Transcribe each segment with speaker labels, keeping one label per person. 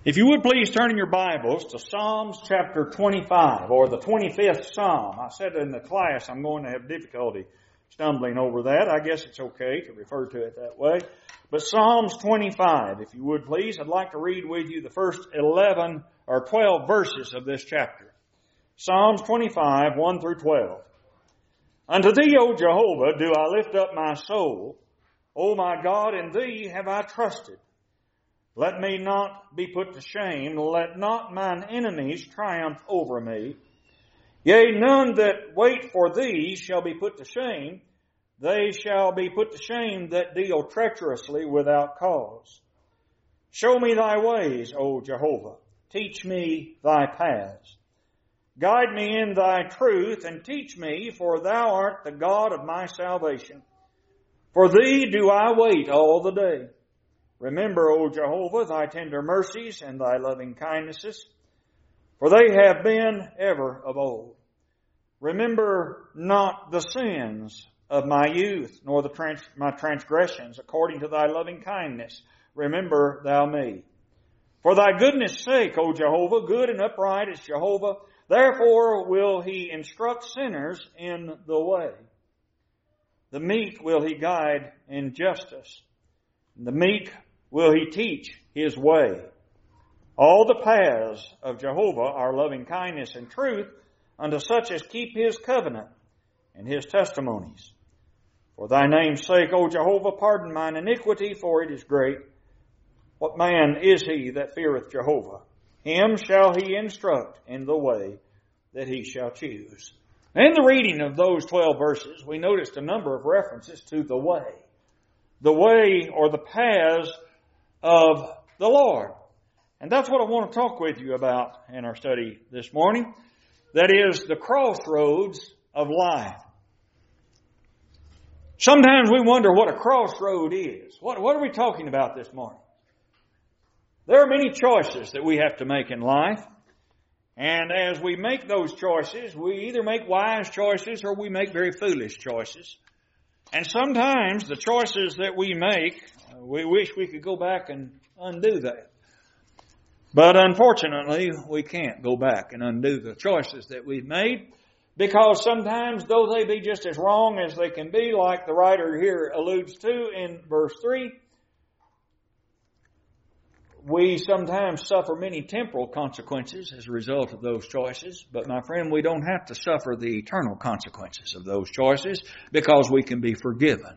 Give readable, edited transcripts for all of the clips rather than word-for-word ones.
Speaker 1: If you would please turn in your Bibles to Psalms chapter 25, or the 25th Psalm. I said in the class I'm going to have difficulty stumbling over that. I guess it's okay to refer to it that way. But Psalms 25, if you would please, I'd like to read with you the first 11 or 12 verses of this chapter. Psalms 25, 1 through 12. Unto Thee, O Jehovah, do I lift up my soul. O my God, in Thee have I trusted. Let me not be put to shame. Let not mine enemies triumph over me. Yea, none that wait for Thee shall be put to shame. They shall be put to shame that deal treacherously without cause. Show me Thy ways, O Jehovah. Teach me Thy paths. Guide me in Thy truth and teach me, for Thou art the God of my salvation. For Thee do I wait all the day. Remember, O Jehovah, Thy tender mercies and Thy loving kindnesses, for they have been ever of old. Remember not the sins of my youth, nor my transgressions, according to Thy loving kindness. Remember Thou me. For Thy goodness' sake, O Jehovah, good and upright is Jehovah. Therefore will He instruct sinners in the way. The meek will He guide in justice. The meek will He teach His way. All the paths of Jehovah are loving kindness and truth unto such as keep His covenant and His testimonies. For Thy name's sake, O Jehovah, pardon mine iniquity, for it is great. What man is he that feareth Jehovah? Him shall He instruct in the way that he shall choose. In the reading of those 12 verses, we noticed a number of references to the way. The way or the paths of the Lord. And that's what I want to talk with you about in our study this morning. That is the crossroads of life. Sometimes we wonder what a crossroad is. What are we talking about this morning? There are many choices that we have to make in life. And as we make those choices, we either make wise choices or we make very foolish choices. And sometimes the choices that we make, we wish we could go back and undo that. But unfortunately, we can't go back and undo the choices that we've made, because sometimes, though they be just as wrong as they can be, like the writer here alludes to in verse 3, we sometimes suffer many temporal consequences as a result of those choices. But my friend, we don't have to suffer the eternal consequences of those choices, because we can be forgiven.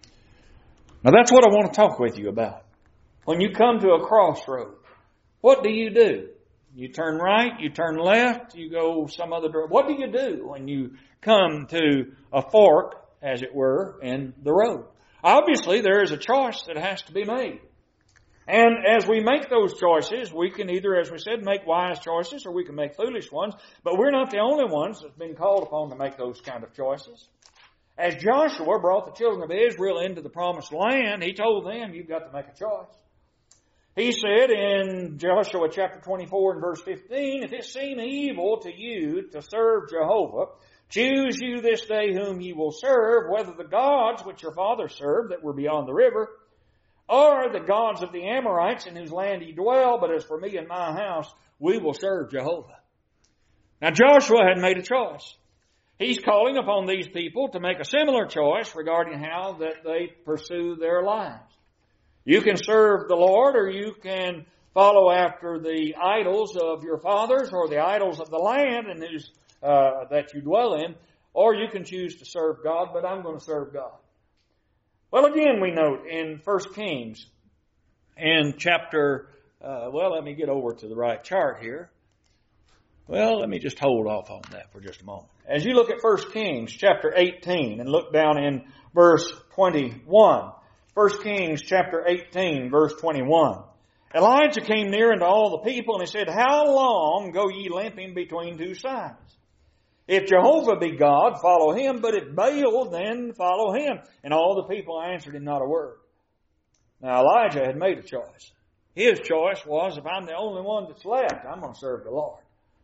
Speaker 1: Now that's what I want to talk with you about. When you come to a crossroad, what do? You turn right, you turn left, you go some other direction. What do you do when you come to a fork, as it were, in the road? Obviously, there is a choice that has to be made. And as we make those choices, we can either, as we said, make wise choices or we can make foolish ones. But we're not the only ones that's been called upon to make those kind of choices. As Joshua brought the children of Israel into the promised land, he told them, you've got to make a choice. He said in Joshua chapter 24 and verse 15, if it seem evil to you to serve Jehovah, choose you this day whom ye will serve, whether the gods which your fathers served that were beyond the river, or the gods of the Amorites in whose land ye dwell, but as for me and my house, we will serve Jehovah. Now Joshua had made a choice. He's calling upon these people to make a similar choice regarding how that they pursue their lives. You can serve the Lord, or you can follow after the idols of your fathers or the idols of the land in whose that you dwell in, or you can choose to serve God, but I'm going to serve God. Well, again, we note in 1 Kings, in chapter, let me get over to the right chart here. Well, let me just hold off on that for just a moment. As you look at 1 Kings, chapter 18, and look down in verse 21. 1 Kings, chapter 18, verse 21. Elijah came near unto all the people, and he said, how long go ye limping between two sides? If Jehovah be God, follow Him, but if Baal, then follow him. And all the people answered him not a word. Now Elijah had made a choice. His choice was, if I'm the only one that's left, I'm going to serve the Lord.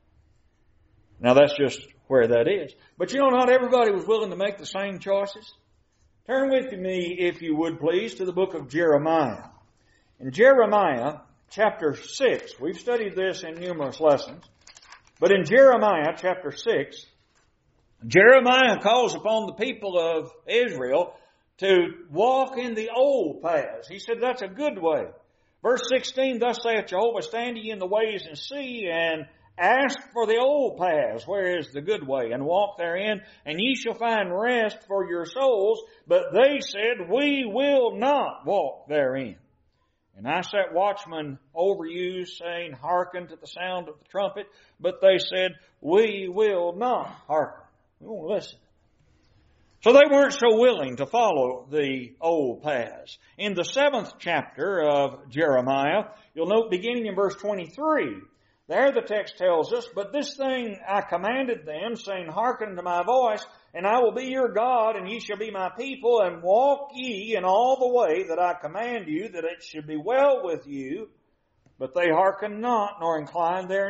Speaker 1: Now that's just where that is. But you know, not everybody was willing to make the same choices. Turn with me, if you would please, to the book of Jeremiah. In Jeremiah, chapter 6. We've studied this in numerous lessons. But in Jeremiah chapter 6, Jeremiah calls upon the people of Israel to walk in the old paths. He said that's a good way. Verse 16, thus saith Jehovah, stand ye in the ways and see, and ask for the old paths, where is the good way, and walk therein, and ye shall find rest for your souls. But they said, we will not walk therein. And I set watchmen over you, saying, hearken to the sound of the trumpet. But they said, we will not hearken. We won't listen. So they weren't so willing to follow the old paths. In the 7th chapter of Jeremiah, you'll note beginning in verse 23, there the text tells us, but this thing I commanded them, saying, hearken to my voice, and I will be your God, and ye shall be my people, and walk ye in all the way that I command you, that it should be well with you. But they hearken not, nor incline their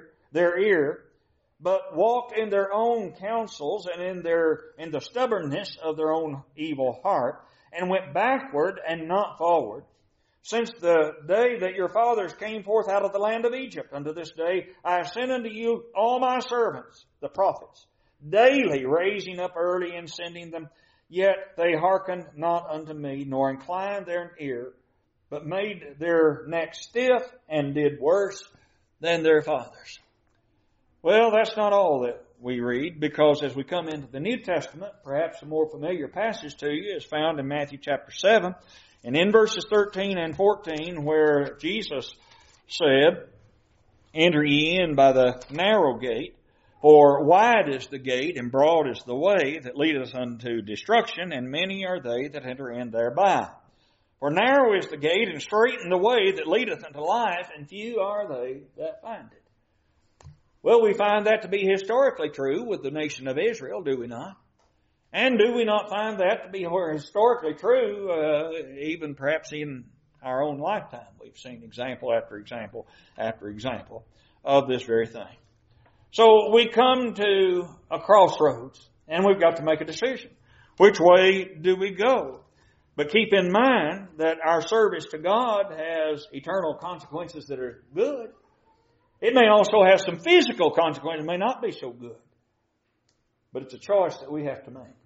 Speaker 1: ear, but walked in their own counsels, and in the stubbornness of their own evil heart, and went backward and not forward. Since the day that your fathers came forth out of the land of Egypt unto this day, I have sent unto you all my servants, the prophets, daily raising up early and sending them. Yet they hearkened not unto me, nor inclined their ear, but made their neck stiff, and did worse than their fathers. Well, that's not all that we read, because as we come into the New Testament, perhaps a more familiar passage to you is found in Matthew chapter 7. And in verses 13 and 14, where Jesus said, enter ye in by the narrow gate, for wide is the gate, and broad is the way that leadeth unto destruction, and many are they that enter in thereby. For narrow is the gate, and straight in the way that leadeth unto life, and few are they that find it. Well, we find that to be historically true with the nation of Israel, do we not? And do we not find that to be historically true, even perhaps in our own lifetime? We've seen example after example after example of this very thing. So we come to a crossroads, and we've got to make a decision. Which way do we go? But keep in mind that our service to God has eternal consequences that are good. It may also have some physical consequences, may not be so good. But it's a choice that we have to make.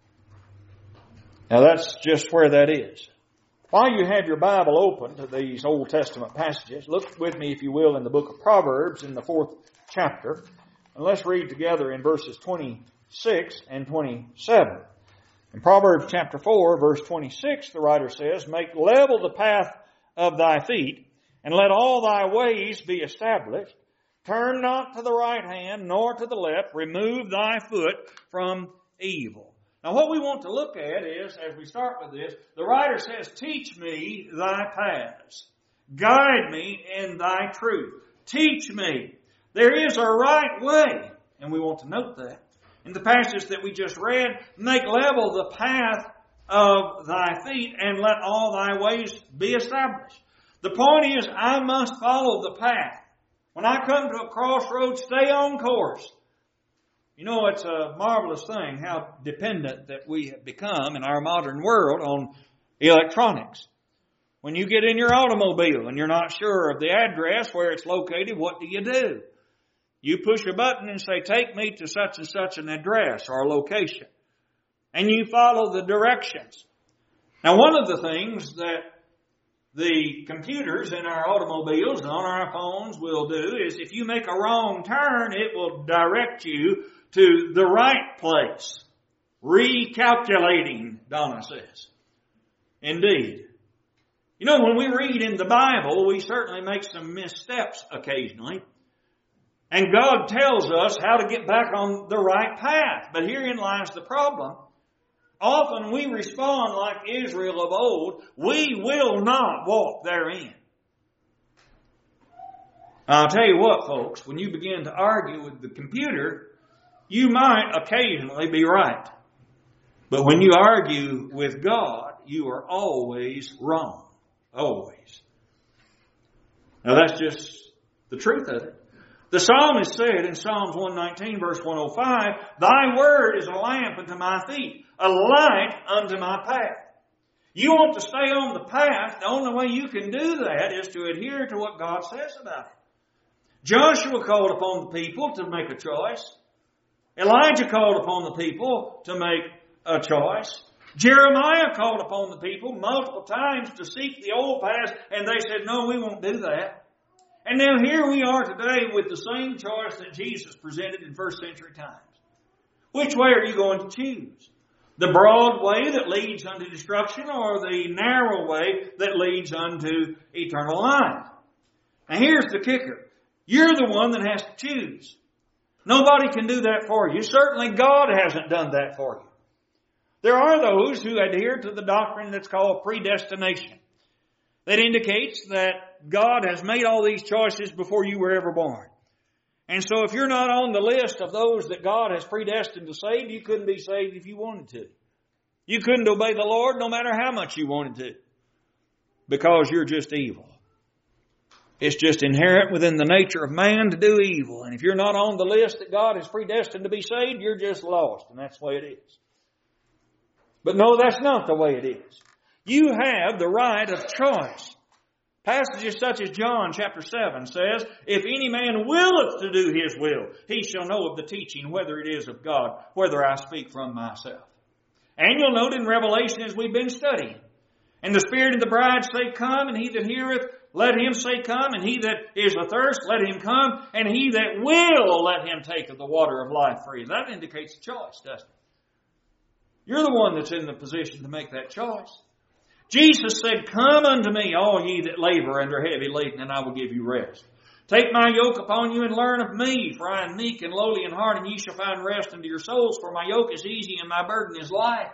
Speaker 1: Now that's just where that is. While you have your Bible open to these Old Testament passages, look with me, if you will, in the book of Proverbs in the 4th chapter. And let's read together in verses 26 and 27. In Proverbs chapter 4, verse 26, the writer says, make level the path of thy feet, and let all thy ways be established. Turn not to the right hand, nor to the left. Remove thy foot from evil. Now what we want to look at is, as we start with this, the writer says, teach me thy paths. Guide me in thy truth. Teach me. There is a right way. And we want to note that. In the passage that we just read, make level the path of thy feet, and let all thy ways be established. The point is, I must follow the path. When I come to a crossroads, stay on course. You know, it's a marvelous thing how dependent that we have become in our modern world on electronics. When you get in your automobile and you're not sure of the address where it's located, what do? You push a button and say, take me to such and such an address or location. And you follow the directions. Now, one of the things that the computers in our automobiles and on our phones will do is if you make a wrong turn, it will direct you to the right place. Recalculating, Donna says. Indeed. You know, when we read in the Bible, we certainly make some missteps occasionally. And God tells us how to get back on the right path. But herein lies the problem. Often we respond like Israel of old. We will not walk therein. I'll tell you what, folks, when you begin to argue with the computer, you might occasionally be right. But when you argue with God, you are always wrong. Always. Now that's just the truth of it. The psalmist said in Psalms 119, verse 105, thy word is a lamp unto my feet, a light unto my path. You want to stay on the path, the only way you can do that is to adhere to what God says about it. Joshua called upon the people to make a choice. Elijah called upon the people to make a choice. Jeremiah called upon the people multiple times to seek the old path, and they said, no, we won't do that. And now here we are today with the same choice that Jesus presented in first century times. Which way are you going to choose? The broad way that leads unto destruction, or the narrow way that leads unto eternal life? Now here's the kicker. You're the one that has to choose. Nobody can do that for you. Certainly God hasn't done that for you. There are those who adhere to the doctrine that's called predestination. That indicates that God has made all these choices before you were ever born. And so if you're not on the list of those that God has predestined to save, you couldn't be saved if you wanted to. You couldn't obey the Lord no matter how much you wanted to, because you're just evil. It's just inherent within the nature of man to do evil. And if you're not on the list that God has predestined to be saved, you're just lost. And that's the way it is. But no, that's not the way it is. You have the right of choice. Passages such as John chapter 7 says, if any man willeth to do his will, he shall know of the teaching, whether it is of God, whether I speak from myself. And you'll note in Revelation as we've been studying, and the Spirit and the bride say, come, and he that heareth, let him say, come, and he that is athirst, let him come, and he that will, let him take of the water of life free. That indicates a choice, doesn't it? You're the one that's in the position to make that choice. Jesus said, come unto me, all ye that labor and are heavy laden, and I will give you rest. Take my yoke upon you and learn of me, for I am meek and lowly in heart, and ye shall find rest unto your souls, for my yoke is easy and my burden is light.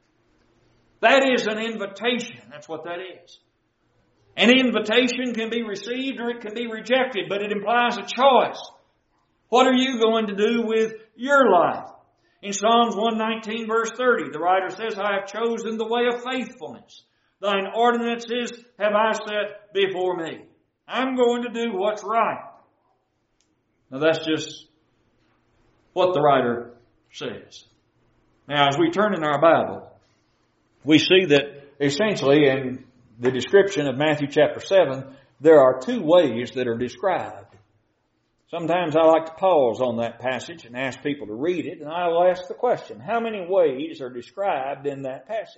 Speaker 1: That is an invitation. That's what that is. An invitation can be received or it can be rejected, but it implies a choice. What are you going to do with your life? In Psalms 119 verse 30, the writer says, I have chosen the way of faithfulness. Thine ordinances have I set before me. I'm going to do what's right. Now that's just what the writer says. Now as we turn in our Bible, we see that essentially in the description of Matthew chapter 7, there are two ways that are described. Sometimes I like to pause on that passage and ask people to read it, and I'll ask the question, how many ways are described in that passage?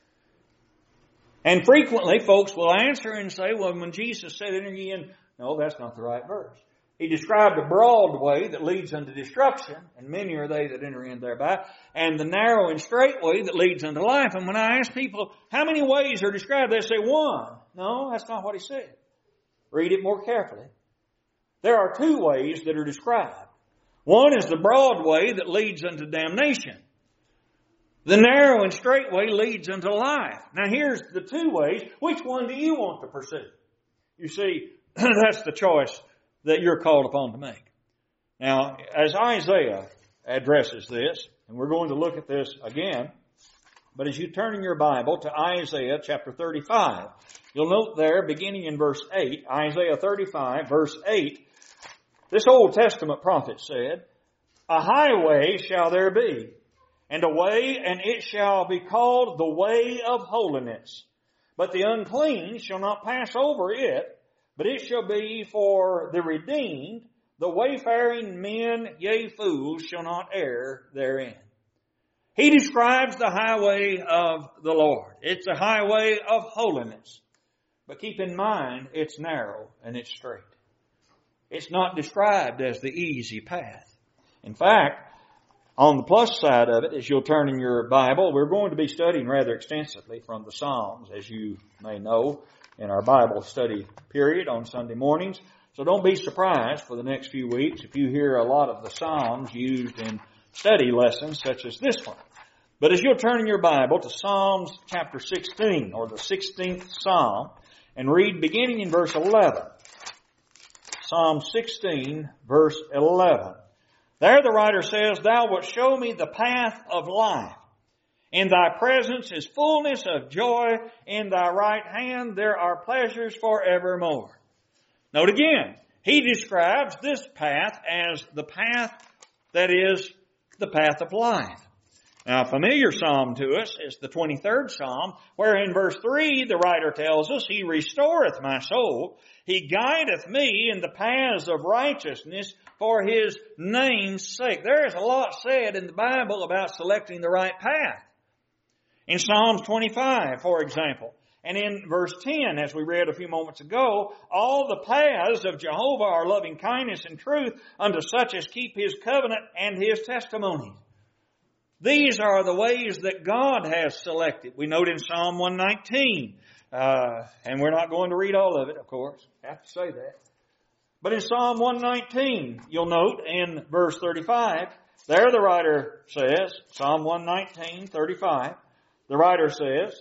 Speaker 1: And frequently folks will answer and say, well, when Jesus said enter ye in, no, that's not the right verse. He described a broad way that leads unto destruction, and many are they that enter in thereby, and the narrow and straight way that leads unto life. And when I ask people, how many ways are described? They say one. No, that's not what he said. Read it more carefully. There are two ways that are described. One is the broad way that leads unto damnation. The narrow and straight way leads unto life. Now here's the two ways. Which one do you want to pursue? You see, that's the choice that you're called upon to make. Now, as Isaiah addresses this, and we're going to look at this again, but as you turn in your Bible to Isaiah chapter 35, you'll note there, beginning in verse 8, Isaiah 35, verse 8, this Old Testament prophet said, a highway shall there be, and a way, and it shall be called the way of holiness. But the unclean shall not pass over it, but it shall be for the redeemed. The wayfaring men, yea, fools, shall not err therein. He describes the highway of the Lord. It's a highway of holiness. But keep in mind, it's narrow and it's straight. It's not described as the easy path. In fact, on the plus side of it, as you'll turn in your Bible, we're going to be studying rather extensively from the Psalms, as you may know, in our Bible study period on Sunday mornings. So don't be surprised for the next few weeks if you hear a lot of the Psalms used in study lessons such as this one. But as you'll turn in your Bible to Psalms chapter 16, or the 16th Psalm, and read beginning in verse 11. Psalm 16, verse 11. There the writer says, Thou wilt show me the path of life. In thy presence is fullness of joy. In thy right hand there are pleasures forevermore. Note again, he describes this path as the path that is the path of life. Now, a familiar psalm to us is the 23rd Psalm, where in verse 3 the writer tells us, He restoreth my soul. He guideth me in the paths of righteousness for His name's sake. There is a lot said in the Bible about selecting the right path. In Psalms 25, for example, and in verse 10, as we read a few moments ago, all the paths of Jehovah are loving kindness and truth unto such as keep His covenant and His testimonies. These are the ways that God has selected. We note in Psalm 119, and we're not going to read all of it, of course. I have to say that. But in Psalm 119, you'll note in verse 35, there the writer says, Psalm 119, 35, the writer says,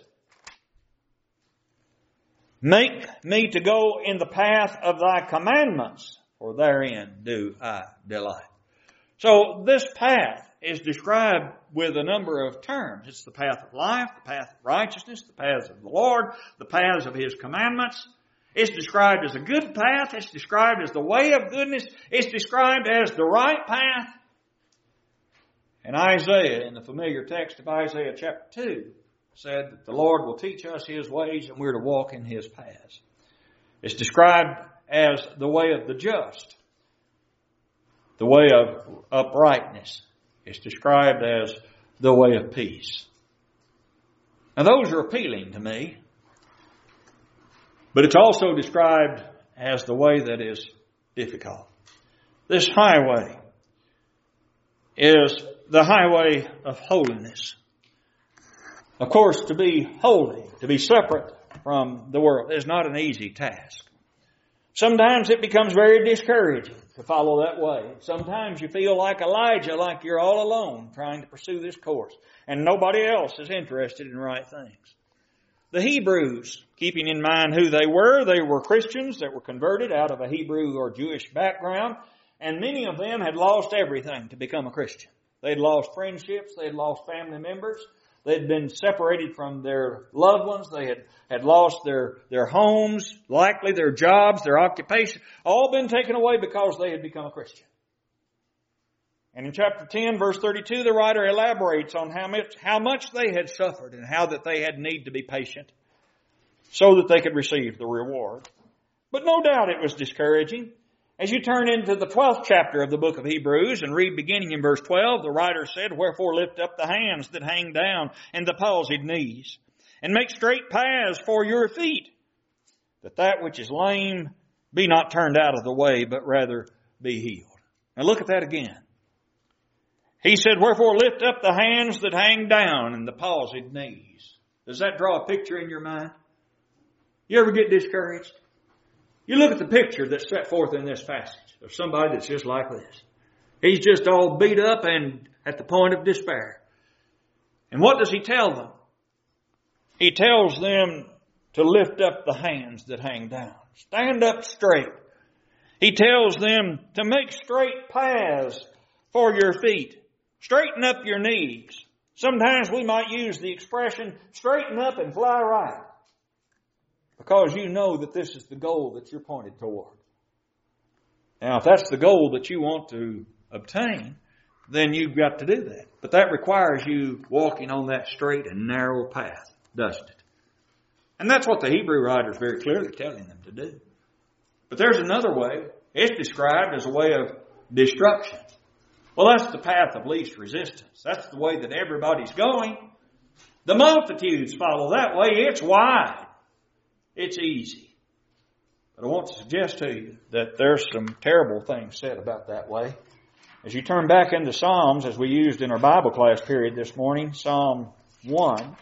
Speaker 1: Make me to go in the path of Thy commandments, for therein do I delight. So this path is described with a number of terms. It's the path of life, the path of righteousness, the paths of the Lord, the paths of His commandments. It's described as a good path. It's described as the way of goodness. It's described as the right path. And Isaiah, in the familiar text of Isaiah chapter 2, said that the Lord will teach us His ways and we're to walk in His paths. It's described as the way of the just, the way of uprightness. It's described as the way of peace. Now those are appealing to me, but it's also described as the way that is difficult. This highway is the highway of holiness. Of course, to be holy, to be separate from the world, is not an easy task. Sometimes it becomes very discouraging to follow that way. Sometimes you feel like Elijah, like you're all alone trying to pursue this course, and nobody else is interested in right things. The Hebrews, keeping in mind who they were Christians that were converted out of a Hebrew or Jewish background, and many of them had lost everything to become a Christian. They'd lost friendships, they'd lost family members, they'd been separated from their loved ones. They had lost their homes, likely their jobs, their occupation, all been taken away because they had become a Christian. And in chapter 10, verse 32, the writer elaborates on how much they had suffered and how that they had need to be patient so that they could receive the reward. But no doubt it was discouraging. As you turn into the 12th chapter of the book of Hebrews and read beginning in verse 12, the writer said, Wherefore lift up the hands that hang down and the palsied knees, and make straight paths for your feet, that which is lame be not turned out of the way, but rather be healed. Now look at that again. He said, Wherefore lift up the hands that hang down and the palsied knees. Does that draw a picture in your mind? You ever get discouraged? You look at the picture that's set forth in this passage of somebody that's just like this. He's just all beat up and at the point of despair. And what does he tell them? He tells them to lift up the hands that hang down. Stand up straight. He tells them to make straight paths for your feet. Straighten up your knees. Sometimes we might use the expression, straighten up and fly right. Because you know that this is the goal that you're pointed toward. Now, if that's the goal that you want to obtain, then you've got to do that. But that requires you walking on that straight and narrow path, doesn't it? And that's what the Hebrew writer is very clearly telling them to do. But there's another way. It's described as a way of destruction. Well, that's the path of least resistance. That's the way that everybody's going. The multitudes follow that way. It's wide. It's easy. But I want to suggest to you that there's some terrible things said about that way. As you turn back into Psalms, as we used in our Bible class period this morning, Psalm 1,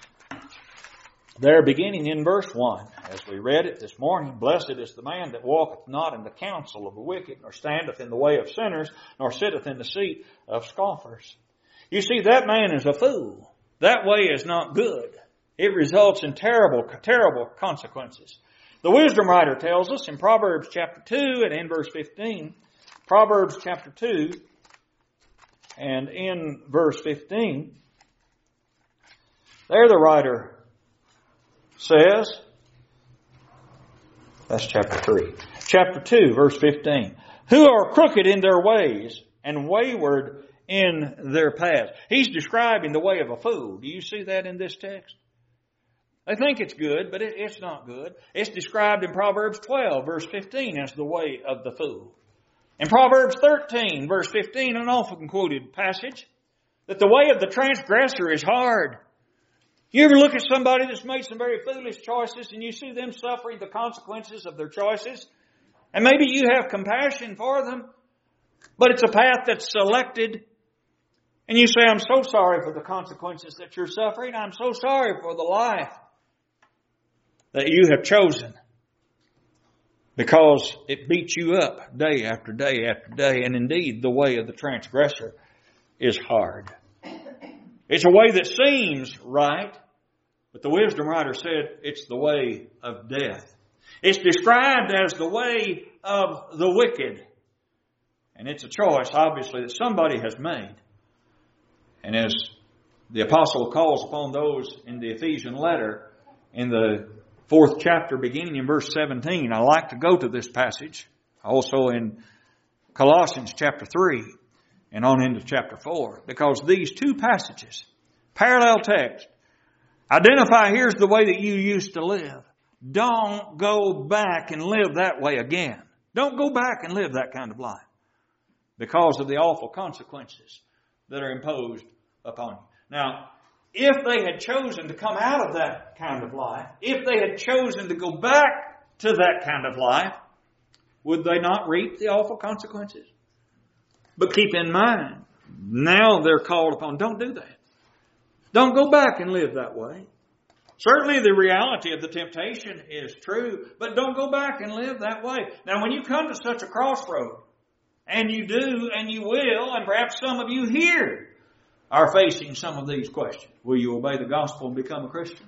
Speaker 1: there beginning in verse 1, as we read it this morning, Blessed is the man that walketh not in the counsel of the wicked, nor standeth in the way of sinners, nor sitteth in the seat of scoffers. You see, that man is a fool. That way is not good. It results in terrible, terrible consequences. The wisdom writer tells us in Proverbs chapter 2 and in verse 15, Proverbs chapter 2 and in verse 15, there the writer says, that's chapter 3, chapter 2 verse 15, who are crooked in their ways and wayward in their paths. He's describing the way of a fool. Do you see that in this text? They think it's good, but it's not good. It's described in Proverbs 12, verse 15, as the way of the fool. In Proverbs 13, verse 15, an often quoted passage, that the way of the transgressor is hard. You ever look at somebody that's made some very foolish choices and you see them suffering the consequences of their choices? And maybe you have compassion for them, but it's a path that's selected. And you say, I'm so sorry for the consequences that you're suffering. I'm so sorry for the life that you have chosen. Because it beats you up day after day after day. And indeed, the way of the transgressor is hard. It's a way that seems right, but the wisdom writer said it's the way of death. It's described as the way of the wicked. And it's a choice, obviously, that somebody has made. And as the apostle calls upon those in the Ephesian letter, in the 4th chapter, beginning in verse 17, I like to go to this passage. Also in Colossians chapter 3 and on into chapter 4. Because these two passages, parallel text, identify here's the way that you used to live. Don't go back and live that way again. Don't go back and live that kind of life. Because of the awful consequences that are imposed upon you. Now, if they had chosen to come out of that kind of life, if they had chosen to go back to that kind of life, would they not reap the awful consequences? But keep in mind, now they're called upon, don't do that. Don't go back and live that way. Certainly the reality of the temptation is true, but don't go back and live that way. Now when you come to such a crossroad, and you do, and you will, and perhaps some of you here are facing some of these questions. Will you obey the gospel and become a Christian?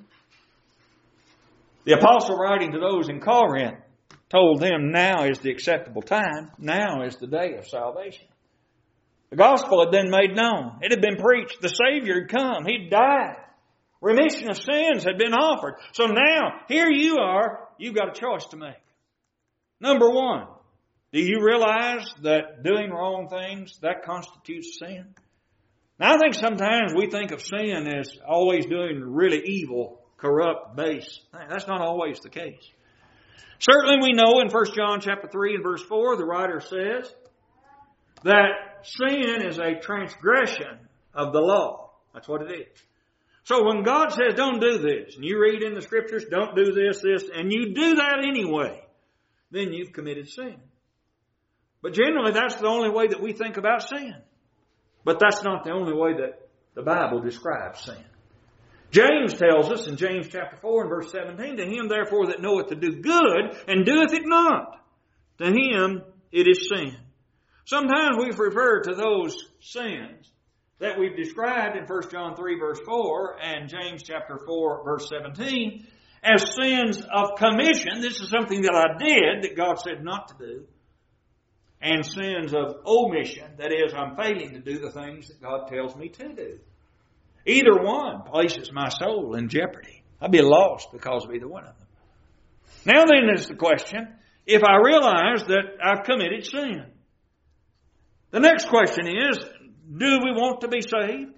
Speaker 1: The apostle writing to those in Corinth told them now is the acceptable time. Now is the day of salvation. The gospel had been made known. It had been preached. The Savior had come. He'd died. Remission of sins had been offered. So now, here you are. You've got a choice to make. Number one, do you realize that doing wrong things, that constitutes sin? Now, I think sometimes we think of sin as always doing really evil, corrupt, base things. That's not always the case. Certainly we know in 1 John chapter 3 and verse 4, the writer says that sin is a transgression of the law. That's what it is. So when God says don't do this, and you read in the scriptures, don't do this, and you do that anyway, then you've committed sin. But generally that's the only way that we think about sin. But that's not the only way that the Bible describes sin. James tells us in James chapter 4 and verse 17, to him therefore that knoweth to do good and doeth it not, to him it is sin. Sometimes we refer to those sins that we've described in 1 John 3 verse 4 and James chapter 4 verse 17 as sins of commission. This is something that I did that God said not to do. And sins of omission, that is, I'm failing to do the things that God tells me to do. Either one places my soul in jeopardy. I'd be lost because of either one of them. Now then is the question, if I realize that I've committed sin, the next question is, do we want to be saved?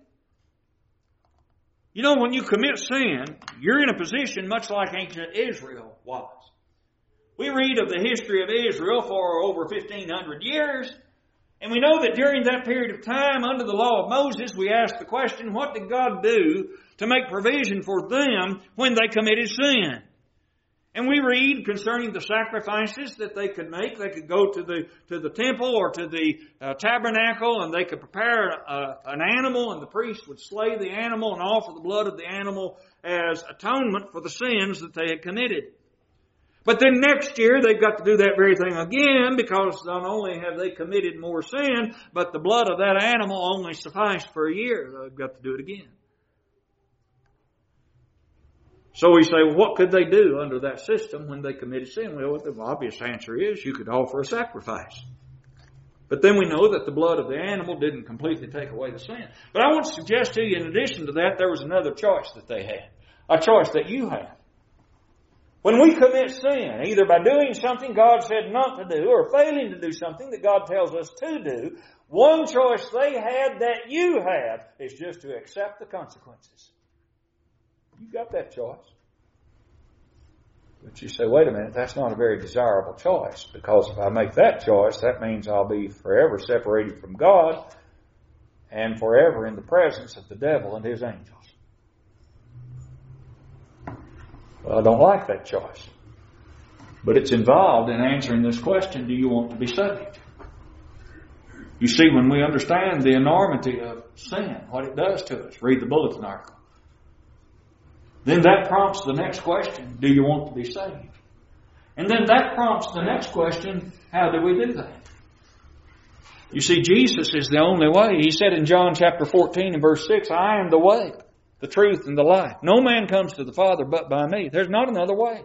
Speaker 1: You know, when you commit sin, you're in a position much like ancient Israel was. We read of the history of Israel for over 1,500 years, and we know that during that period of time, under the law of Moses, we ask the question, what did God do to make provision for them when they committed sin? And we read concerning the sacrifices that they could make. They could go to the temple or to the tabernacle, and they could prepare an animal, and the priest would slay the animal and offer the blood of the animal as atonement for the sins that they had committed. But then next year they've got to do that very thing again, because not only have they committed more sin, but the blood of that animal only sufficed for a year. They've got to do it again. So we say, well, what could they do under that system when they committed sin? Well, the obvious answer is you could offer a sacrifice. But then we know that the blood of the animal didn't completely take away the sin. But I want to suggest to you, in addition to that, there was another choice that they had. A choice that you have. When we commit sin, either by doing something God said not to do or failing to do something that God tells us to do, One choice they had that you have is just to accept the consequences. You got that choice. But you say, wait a minute, that's not a very desirable choice, because if I make that choice, that means I'll be forever separated from God and forever in the presence of the devil and his angels. Well, I don't like that choice. But it's involved in answering this question, do you want to be saved? You see, when we understand the enormity of sin, what it does to us, read the bulletin article, then that prompts the next question, do you want to be saved? And then that prompts the next question, how do we do that? You see, Jesus is the only way. He said in John chapter 14 and verse 6, I am the way, the truth, and the life. No man comes to the Father but by me. There's not another way.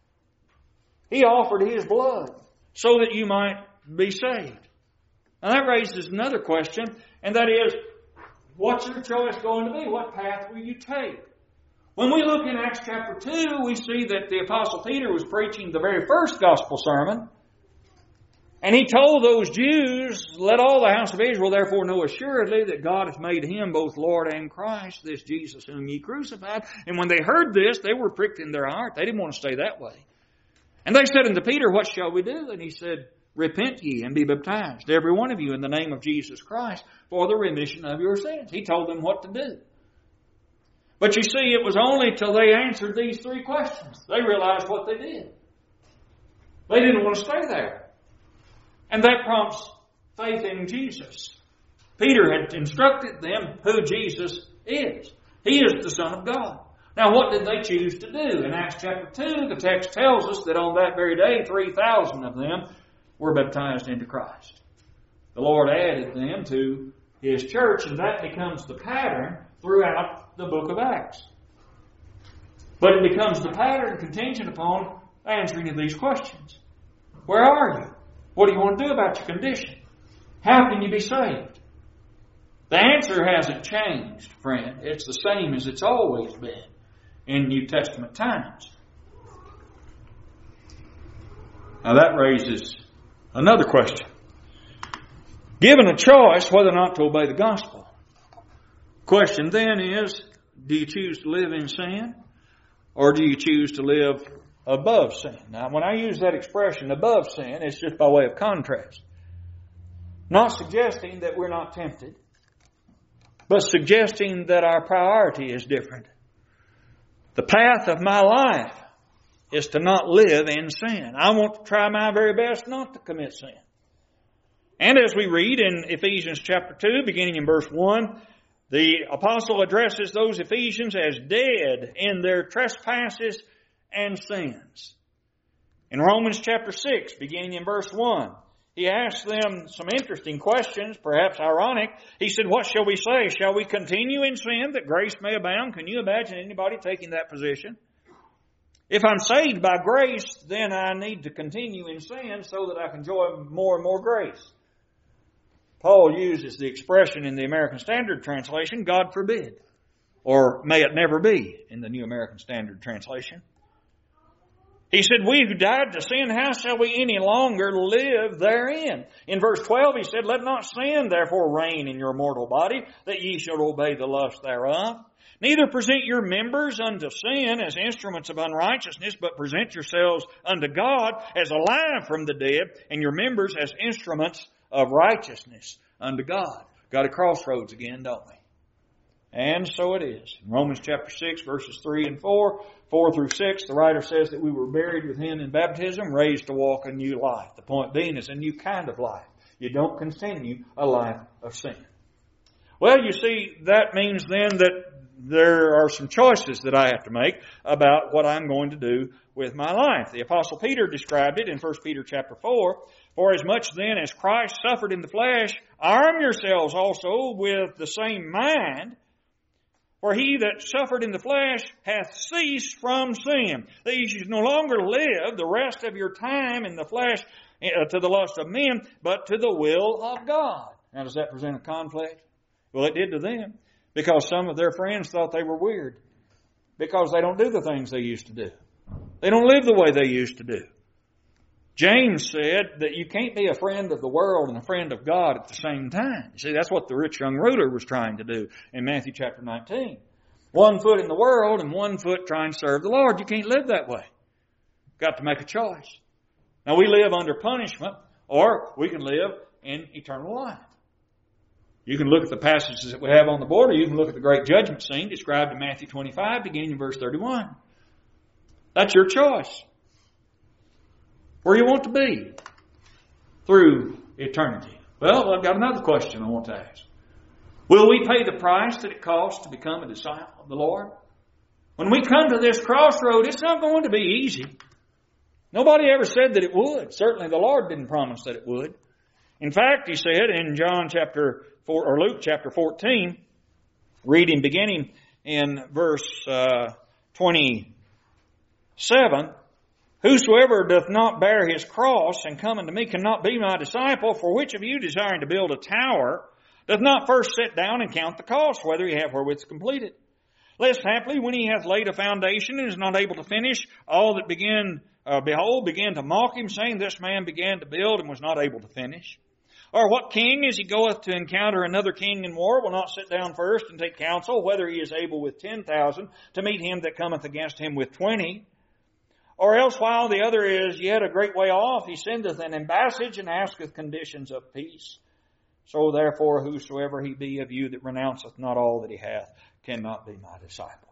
Speaker 1: He offered His blood so that you might be saved. Now that raises another question, and that is, what's your choice going to be? What path will you take? When we look in Acts chapter 2, we see that the Apostle Peter was preaching the very first gospel sermon, and he told those Jews, let all the house of Israel therefore know assuredly that God hath made Him both Lord and Christ, this Jesus whom ye crucified. And when they heard this, they were pricked in their heart. They didn't want to stay that way. And they said unto Peter, what shall we do? And he said, repent ye and be baptized, every one of you, in the name of Jesus Christ, for the remission of your sins. He told them what to do. But you see, it was only till they answered these three questions they realized what they did. They didn't want to stay there. And that prompts faith in Jesus. Peter had instructed them who Jesus is. He is the Son of God. Now, what did they choose to do? In Acts chapter 2, the text tells us that on that very day, 3,000 of them were baptized into Christ. The Lord added them to His church, and that becomes the pattern throughout the book of Acts. But it becomes the pattern contingent upon answering of these questions. Where are you? What do you want to do about your condition? How can you be saved? The answer hasn't changed, friend. It's the same as it's always been in New Testament times. Now that raises another question. Given a choice whether or not to obey the gospel, the question then is, do you choose to live in sin, or do you choose to live above sin? Now, when I use that expression, above sin, it's just by way of contrast. Not suggesting that we're not tempted, but suggesting that our priority is different. The path of my life is to not live in sin. I want to try my very best not to commit sin. And as we read in Ephesians chapter 2, beginning in verse 1, the apostle addresses those Ephesians as dead in their trespasses and sins. In Romans chapter 6, beginning in verse 1, he asks them some interesting questions, perhaps ironic. He said, what shall we say? Shall we continue in sin that grace may abound? Can you imagine anybody taking that position? If I'm saved by grace, then I need to continue in sin so that I can enjoy more and more grace. Paul uses the expression in the American Standard Translation, God forbid, or may it never be in the New American Standard Translation. He said, we who died to sin, how shall we any longer live therein? In verse 12 he said, let not sin therefore reign in your mortal body, that ye shall obey the lust thereof. Neither present your members unto sin as instruments of unrighteousness, but present yourselves unto God as alive from the dead, and your members as instruments of righteousness unto God. Got a crossroads again, don't we? And so it is. In Romans chapter 6, verses 3 and 4, 4 through 6, the writer says that we were buried with Him in baptism, raised to walk a new life. The point being, it's a new kind of life. You don't continue a life of sin. Well, you see, that means then that there are some choices that I have to make about what I'm going to do with my life. The Apostle Peter described it in 1 Peter chapter 4. For as much then as Christ suffered in the flesh, arm yourselves also with the same mind. For he that suffered in the flesh hath ceased from sin, that ye should no longer live the rest of your time in the flesh to the lust of men, but to the will of God. Now, does that present a conflict? Well, it did to them, because some of their friends thought they were weird, because they don't do the things they used to do. They don't live the way they used to do. James said that you can't be a friend of the world and a friend of God at the same time. You see, that's what the rich young ruler was trying to do in Matthew chapter 19. One foot in the world and one foot trying to serve the Lord. You can't live that way. Got to make a choice. Now, we live under punishment, or we can live in eternal life. You can look at the passages that we have on the board, or you can look at the great judgment scene described in Matthew 25, beginning in verse 31. That's your choice. Where you want to be through eternity. Well, I've got another question I want to ask. Will we pay the price that it costs to become a disciple of the Lord? When we come to this crossroad, it's not going to be easy. Nobody ever said that it would. Certainly the Lord didn't promise that it would. In fact, He said in John chapter 4, or Luke chapter 14, reading beginning in verse 27, Whosoever doth not bear his cross and come unto me cannot be my disciple. For which of you, desiring to build a tower, doth not first sit down and count the cost, whether he have wherewith to complete it? Lest haply, when he hath laid a foundation and is not able to finish, all that began to mock him, saying, This man began to build and was not able to finish. Or what king, as he goeth to encounter another king in war, will not sit down first and take counsel, whether he is able with 10,000 to meet him that cometh against him with 20? Or else, while the other is yet a great way off, he sendeth an embassage and asketh conditions of peace. So therefore, whosoever he be of you that renounceth not all that he hath cannot be my disciple.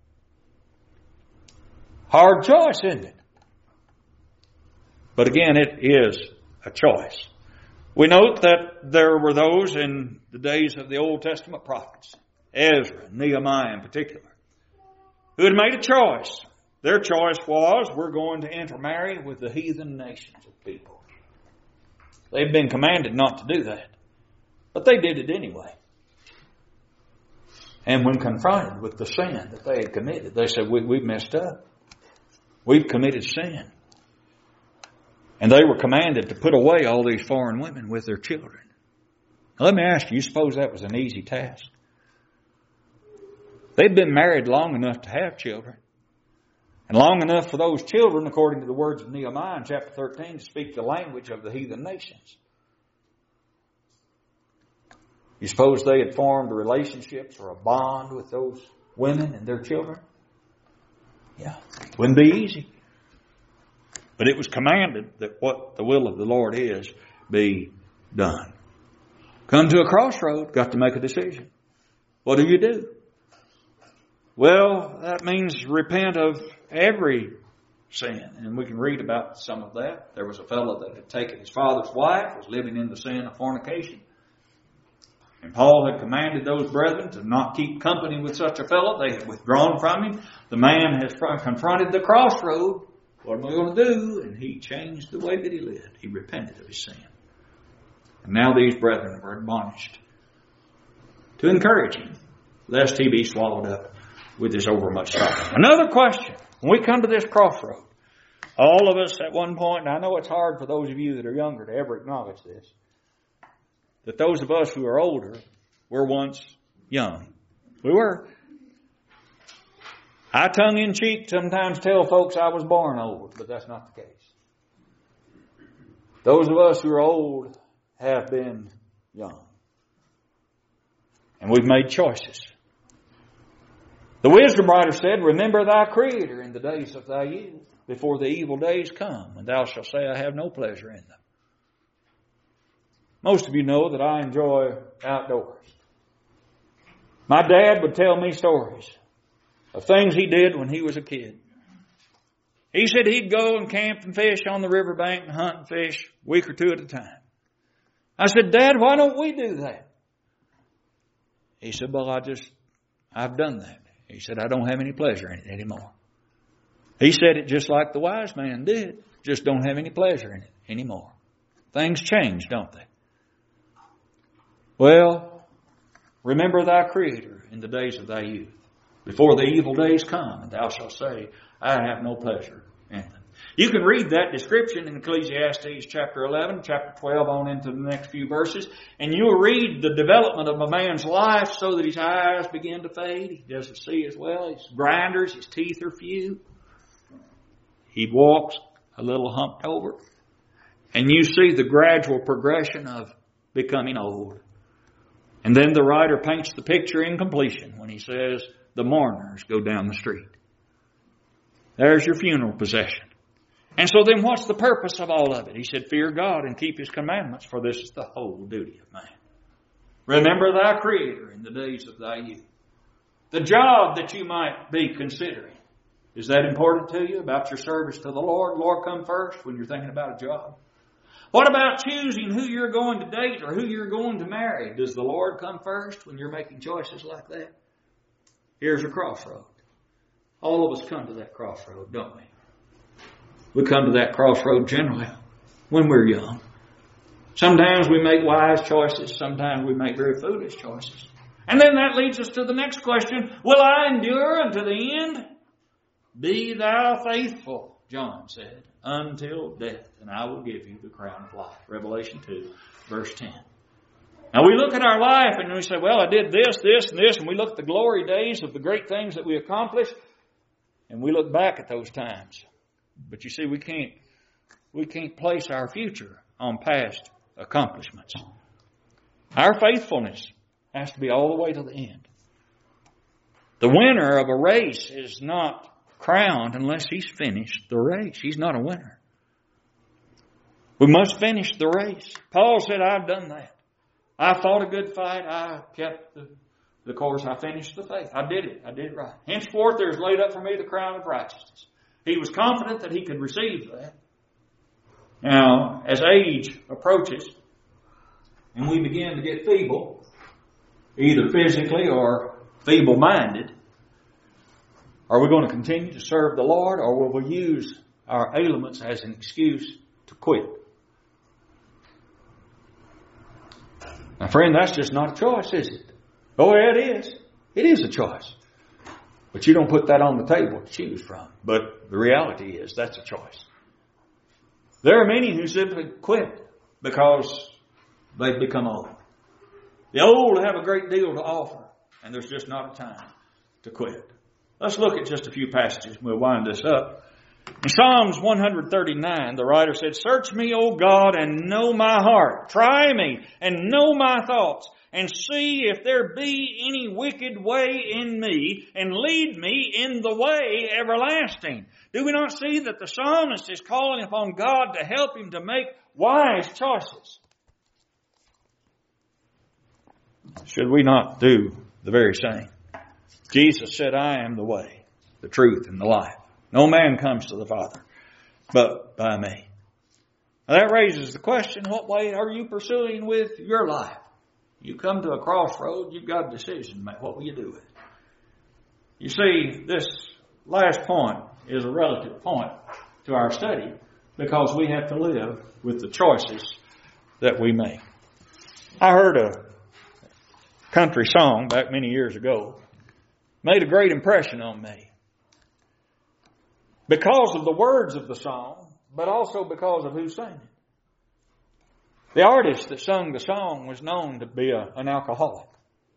Speaker 1: Hard choice, isn't it? But again, it is a choice. We note that there were those in the days of the Old Testament prophets, Ezra, Nehemiah in particular, who had made a choice. Their choice was, we're going to intermarry with the heathen nations of people. They've been commanded not to do that. But they did it anyway. And when confronted with the sin that they had committed, they said, we've messed up. We've committed sin. And they were commanded to put away all these foreign women with their children. Now, let me ask you suppose that was an easy task? They'd been married long enough to have children. And long enough for those children, according to the words of Nehemiah in chapter 13, to speak the language of the heathen nations. You suppose they had formed relationships or a bond with those women and their children? Yeah, wouldn't be easy. But it was commanded that what the will of the Lord is be done. Come to a crossroad, got to make a decision. What do? Well, that means repent of every sin. And we can read about some of that. There was a fellow that had taken his father's wife, was living in the sin of fornication. And Paul had commanded those brethren to not keep company with such a fellow. They had withdrawn from him. The man has confronted the crossroad. What am I going to do? And he changed the way that he lived. He repented of his sin. And now these brethren were admonished to encourage him, lest he be swallowed up with his overmuch sorrow. Another question. When we come to this crossroad, all of us at one point, and I know it's hard for those of you that are younger to ever acknowledge this, that those of us who are older were once young. We were. I tongue-in-cheek sometimes tell folks I was born old, but that's not the case. Those of us who are old have been young. And we've made choices. The wisdom writer said, Remember thy Creator in the days of thy youth, before the evil days come, and thou shalt say, I have no pleasure in them. Most of you know that I enjoy outdoors. My dad would tell me stories of things he did when he was a kid. He said he'd go and camp and fish on the riverbank and hunt and fish a week or two at a time. I said, Dad, why don't we do that? He said, well, I've done that. He said, I don't have any pleasure in it anymore. He said it just like the wise man did. Just don't have any pleasure in it anymore. Things change, don't they? Well, remember thy Creator in the days of thy youth, before the evil days come, and thou shalt say, I have no pleasure in them. You can read that description in Ecclesiastes chapter 11, chapter 12 on into the next few verses, and you'll read the development of a man's life so that his eyes begin to fade. He doesn't see as well. His grinders, his teeth are few. He walks a little humped over. And you see the gradual progression of becoming old. And then the writer paints the picture in completion when he says, the mourners go down the street. There's your funeral procession. And so then what's the purpose of all of it? He said, fear God and keep His commandments, for this is the whole duty of man. Remember thy Creator in the days of thy youth. The job that you might be considering, is that important to you about your service to the Lord? Lord come first when you're thinking about a job. What about choosing who you're going to date or who you're going to marry? Does the Lord come first when you're making choices like that? Here's a crossroad. All of us come to that crossroad, don't we? We come to that crossroad generally when we're young. Sometimes we make wise choices. Sometimes we make very foolish choices. And then that leads us to the next question. Will I endure unto the end? Be thou faithful, John said, until death, and I will give you the crown of life. Revelation 2, verse 10. Now we look at our life and we say, well, I did this, this, and this, and we look at the glory days of the great things that we accomplished, and we look back at those times. But you see, we can't place our future on past accomplishments. Our faithfulness has to be all the way to the end. The winner of a race is not crowned unless he's finished the race. He's not a winner. We must finish the race. Paul said, I've done that. I fought a good fight. I kept the course. I finished the faith. I did it. I did it right. Henceforth there is laid up for me the crown of righteousness. He was confident that he could receive that. Now, as age approaches and we begin to get feeble, either physically or feeble-minded, are we going to continue to serve the Lord, or will we use our ailments as an excuse to quit? Now, friend, that's just not a choice, is it? Oh, yeah, it is. It is a choice. But you don't put that on the table to choose from. But the reality is that's a choice. There are many who simply quit because they've become old. The old have a great deal to offer, and there's just not a time to quit. Let's look at just a few passages and we'll wind this up. In Psalms 139, the writer said, search me, O God, and know my heart. Try me and know my thoughts, and see if there be any wicked way in me, and lead me in the way everlasting. Do we not see that the psalmist is calling upon God to help him to make wise choices? Should we not do the very same? Jesus said, I am the way, the truth, and the life. No man comes to the Father but by me. Now that raises the question, what way are you pursuing with your life? You come to a crossroad, you've got a decision to make. What will you do with it? You see, this last point is a relative point to our study because we have to live with the choices that we make. I heard a country song back many years ago. Made a great impression on me. Because of the words of the song, but also because of who sang it. The artist that sung the song was known to be an alcoholic.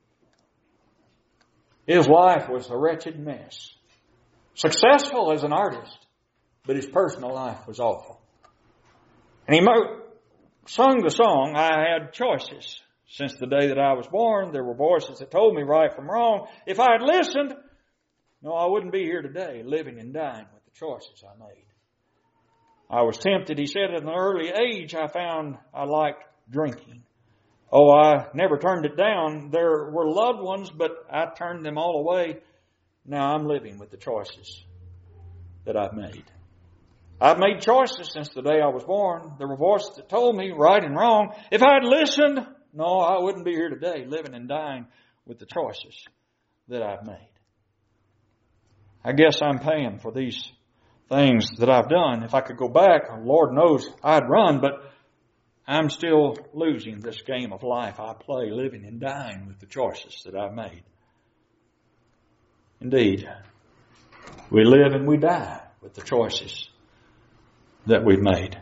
Speaker 1: His life was a wretched mess. Successful as an artist, but his personal life was awful. And he sung the song, I had choices. Since the day that I was born, there were voices that told me right from wrong. If I had listened, no, I wouldn't be here today, living and dying with the choices I made. I was tempted, he said, at an early age, I found I liked drinking. Oh, I never turned it down. There were loved ones, but I turned them all away. Now I'm living with the choices that I've made. I've made choices since the day I was born. There were voices that told me right and wrong. If I had listened, no, I wouldn't be here today, living and dying with the choices that I've made. I guess I'm paying for these things that I've done. If I could go back, Lord knows I'd run, but I'm still losing this game of life I play, living and dying with the choices that I've made. Indeed, we live and we die with the choices that we've made.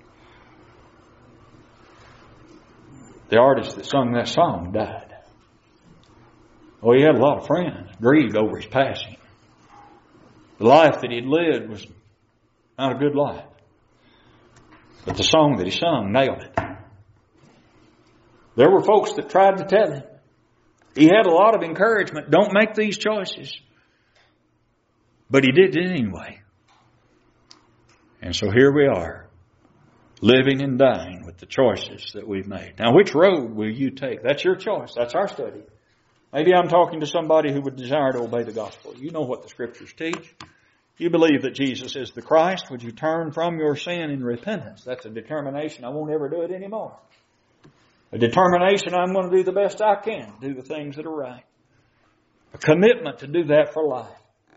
Speaker 1: The artist that sung that song died. Oh, he had a lot of friends, grieved over his passing. The life that he'd lived was not a good life. But the song that he sung nailed it. There were folks that tried to tell him. He had a lot of encouragement. Don't make these choices. But he did it anyway. And so here we are, living and dying with the choices that we've made. Now, which road will you take? That's your choice. That's our study. Maybe I'm talking to somebody who would desire to obey the gospel. You know what the Scriptures teach. You believe that Jesus is the Christ. Would you turn from your sin in repentance? That's a determination. I won't ever do it anymore. A determination, I'm going to do the best I can, do the things that are right. A commitment to do that for life.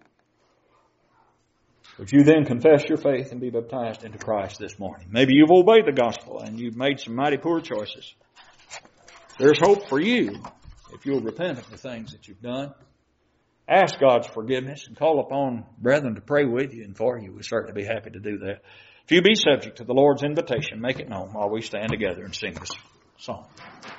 Speaker 1: Would you then confess your faith and be baptized into Christ this morning? Maybe you've obeyed the gospel and you've made some mighty poor choices. There's hope for you if you'll repent of the things that you've done. Ask God's forgiveness and call upon brethren to pray with you and for you. We'd certainly be happy to do that. If you be subject to the Lord's invitation, make it known while we stand together and sing this song.